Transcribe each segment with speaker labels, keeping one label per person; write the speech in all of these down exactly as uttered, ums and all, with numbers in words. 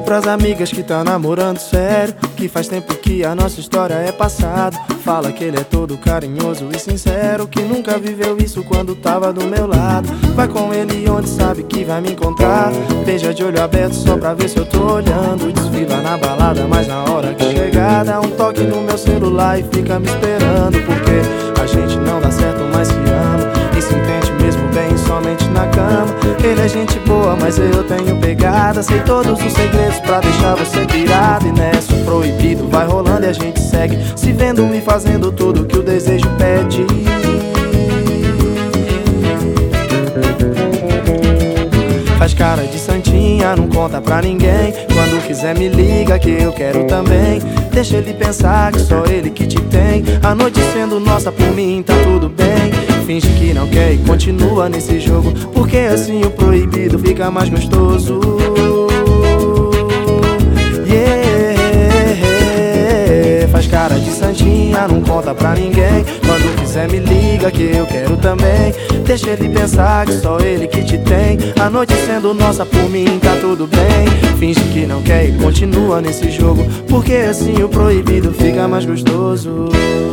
Speaker 1: pras amigas que tá namorando sério, que faz tempo que a nossa história é passado. Fala que ele é todo carinhoso e sincero, que nunca viveu isso quando tava do meu lado. Vai com ele onde sabe que vai me encontrar. Beija de olho aberto só pra ver se eu tô olhando. Desfila na balada, mas na hora que chegar dá um toque no meu celular e fica me esperando. Porque a gente não dá certo, mas se ama e se entende mesmo bem somente na cama. Ele é gente boa, mas eu tenho pegada. Sei todos os segredos pra deixar você pirado. E nessa o proibido vai rolando e a gente segue se vendo e fazendo tudo que o desejo pede. Faz cara de santinha, não conta pra ninguém. Quando quiser me liga que eu quero também. Deixa ele pensar que só ele que te tem. A noite sendo nossa, por mim tá tudo bem. Finge que não quer e continua nesse jogo, porque assim o proibido fica mais gostoso. Yeah. Faz cara de santinha, não conta pra ninguém. Quando quiser me liga que eu quero também. Deixa ele pensar que só ele que te tem. A noite sendo nossa, por mim tá tudo bem. Finge que não quer e continua nesse jogo, porque assim o proibido fica mais gostoso.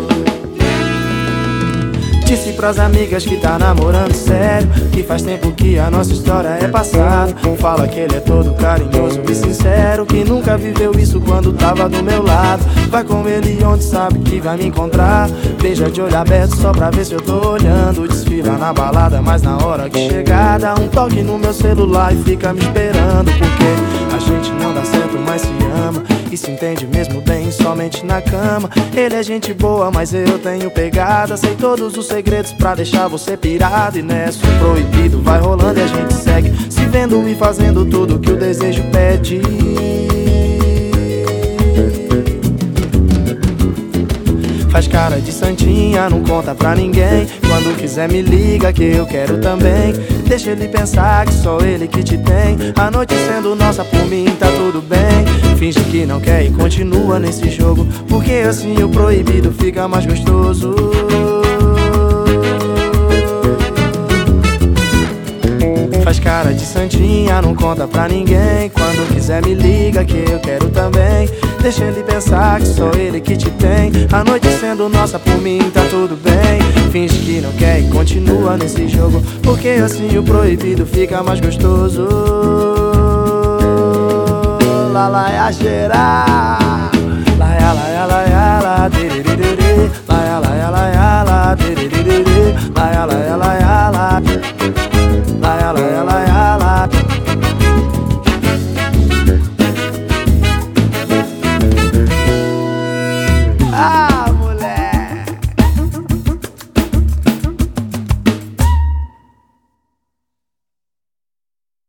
Speaker 1: Disse pras amigas que tá namorando sério, que faz tempo que a nossa história é passado. Fala que ele é todo carinhoso e sincero, que nunca viveu isso quando tava do meu lado. Vai com ele onde sabe que vai me encontrar. Beija de olho aberto só pra ver se eu tô olhando. Desfila na balada, mas na hora que chegar dá um toque no meu celular e fica me esperando. Porque a gente não dá certo, mas se ama e se entende mesmo bem somente na cama. Ele é gente boa, mas eu tenho pegada. Sei todos os segredos pra deixar você pirado. E nessa o proibido vai rolando e a gente segue se vendo e fazendo tudo que o desejo pede. Faz cara de santinha, não conta pra ninguém. Quando quiser me liga que eu quero também. Deixa ele pensar que só ele que te tem. A noite sendo nossa, por mim tá tudo bem. Finge que não quer e continua nesse jogo, porque assim o proibido fica mais gostoso. Faz cara de santinha, não conta pra ninguém. Quando quiser me liga que eu quero também. Deixa ele pensar que só ele que te tem. A noite sendo nossa, por mim tá tudo bem. Finge que não quer e continua nesse jogo, porque assim o proibido fica mais gostoso. Lá lá é a gerar, lá é lá é